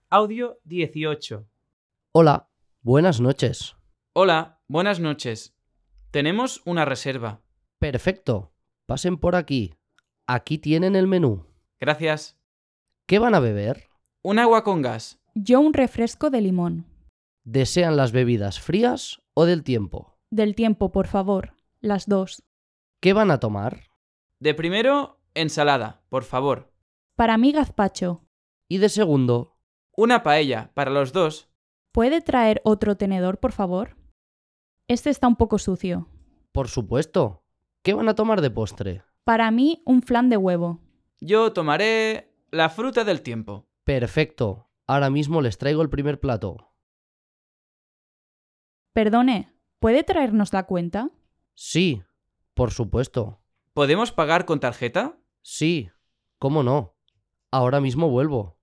Audio 18. Hola, buenas noches. Hola, buenas noches. Tenemos una reserva. Perfecto, pasen por aquí. Aquí tienen el menú. Gracias. ¿Qué van a beber? Un agua con gas. Yo un refresco de limón. ¿Desean las bebidas frías o del tiempo? Del tiempo, por favor. Las dos. ¿Qué van a tomar? De primero, ensalada, por favor. Para mí, gazpacho. Y de segundo, Una paella para los dos. ¿Puede traer otro tenedor, por favor? Este está un poco sucio. por supuesto. ¿Qué van a tomar de postre? Para mí, un flan de huevo. Yo tomaré la fruta del tiempo. Perfecto, ahora mismo les traigo el primer plato. Perdone, ¿puede traernos la cuenta? Sí, por supuesto. ¿Podemos pagar con tarjeta? Sí, ¿cómo no? Ahora mismo vuelvo.